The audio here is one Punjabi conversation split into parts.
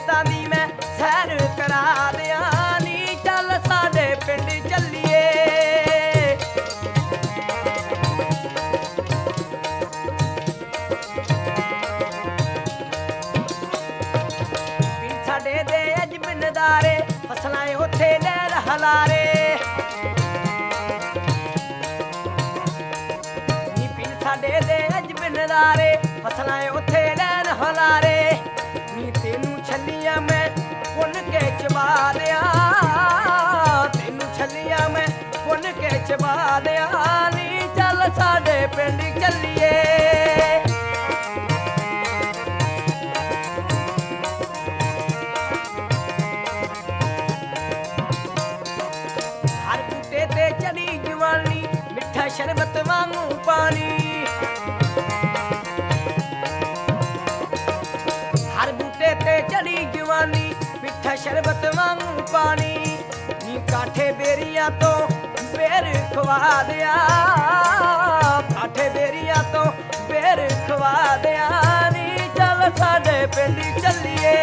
ਖੇਤਾਂ ਦੀ ਮੈਂ ਸੈਰ ਕਰਾ ਦਿਆਂ ਨੀ ਚੱਲ ਸਾਡੇ ਪਿੰਡ ਚੱਲੀਏ ਪਿੰਡ ਸਾਡੇ ਦੇ ਅਜਬ ਨਜ਼ਾਰੇ ਫਸਲਾਂ ਉੱਥੇ ਲਹਿਰ ਹਲਾਰੇ ਨੀ ਪਿੰਡ ਸਾਡੇ ਦੇ ਅਜਬ ਨਜ਼ਾਰੇ ਫਸਲਾਂ ਉੱਥੇ ਲਹਿਰ ਹਲਾਰੇ ਨੀ ਤੈਨੂੰ ਛੱਲੀਆਂ ਮੈਂ ਪੁੰਨ ਕੇ ਚਬਾ ਦਿਆਂ ਤੈਨੂੰ ਛੱਲੀਆਂ ਮੈਂ ਪੁੰਨ ਕੇ ਚਬਾ ਦਿਆਂ ਨੀ ਚੱਲ ਸਾਡੇ ਪਿੰਡ ਚੱਲੀਏ ਹਰ ਬੂਟੇ ਤੇ ਚੜੀ ਜਵਾਨੀ ਮਿੱਠਾ ਸ਼ਰਬਤ ਵਾਂਗੂ ਪਾਣੀ ਹਰ ਬੂਟੇ ਤੇ ਚੜੀ ਜਵਾਨੀ ਮਿੱਠਾ ਸ਼ਰਬਤ ਵਾਂਗੂ ਪਾਣੀ ਨੀ ਕਾਠੇ ਬੇਰੀਆਂ ਤੋਂ ਬੇਰ ਖਵਾ ਦਿਆਂ ਕਾਠੇ ਬੇਰੀਆਂ ਤੋਂ ਬੇਰ ਖਵਾ ਦਿਆਂ ਨੀ ਚੱਲ ਸਾਡੇ ਪਿੰਡ ਚੱਲੀਏ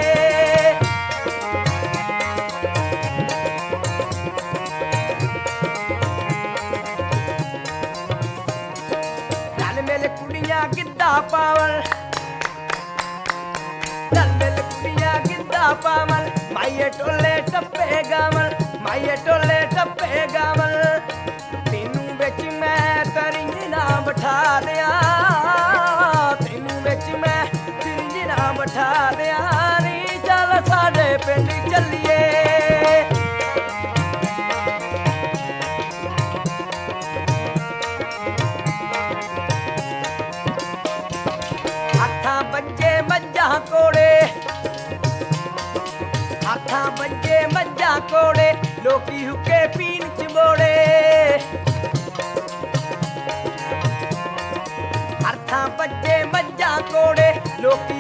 ਰਲ ਮਿਲ ਕੁੜੀਆਂ ਗਿੱਧਾ ਪਾਵਣ ਰਲ ਮਿਲ ਕੁੜੀਆਂ ਗਿੱਧਾ ਪਾਵਣ ਮਾਈਏ ਟੋਲੇ ਟੱਪੇ ਗਾਵਣ ਮਾਈਏ ਟੋਲੇ ਟੱਪੇ ਗਾਵਣ ਤੈਨੂੰ ਵਿੱਚ ਮੈਂ ਤਰਿੰਜਣਾ ਬਿਠਾ ਦਿਆਂ ਤੈਨੂੰ ਵਿੱਚ ਮੈਂ ਤਰਿੰਜਣਾ ਬਿਠਾ ਦਿਆਂ ਨੀ ਚੱਲ ਸਾਡੇ ਪਿੰਡ ਚੱਲੀਏ ਹੱਥਾਂ ਬੱਜੇ ਮੱਝਾਂ ਕੋੜੇ ਹੱਥਾਂ ਬੱਜੇ ਮੱਝਾਂ ਕੋੜੇ ਲੋਕੀ ਹੁੱਕੇ ਪੀਣ ਚ ਬੋੜੇ ਹੱਥਾਂ ਬੱਜੇ ਮੱਝਾਂ ਕੋੜੇ ਲੋਕੀ